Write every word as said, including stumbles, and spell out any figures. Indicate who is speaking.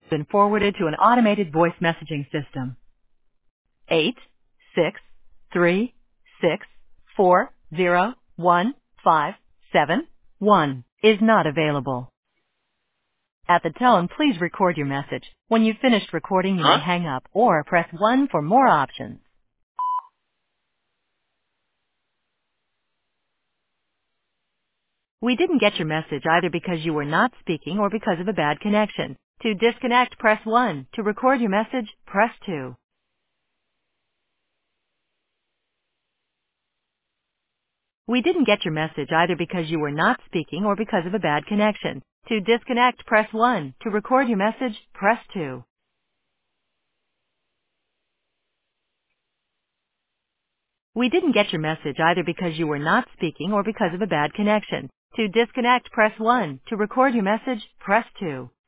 Speaker 1: Been forwarded to an automated voice messaging system. Eight six three six four zero one five seven one is not available. At the tone, please record your message. When you've finished recording, you
Speaker 2: Huh?
Speaker 1: may hang up or press one for more options. We didn't get your message either because you were not speaking or because of a bad connection. To disconnect, press one. To record your message, press two. We didn't get your message either because you were not speaking or because of a bad connection. To disconnect, press one. To record your message, press two. We didn't get your message either because you were not speaking or because of a bad connection. To disconnect, press one. To record your message, press two.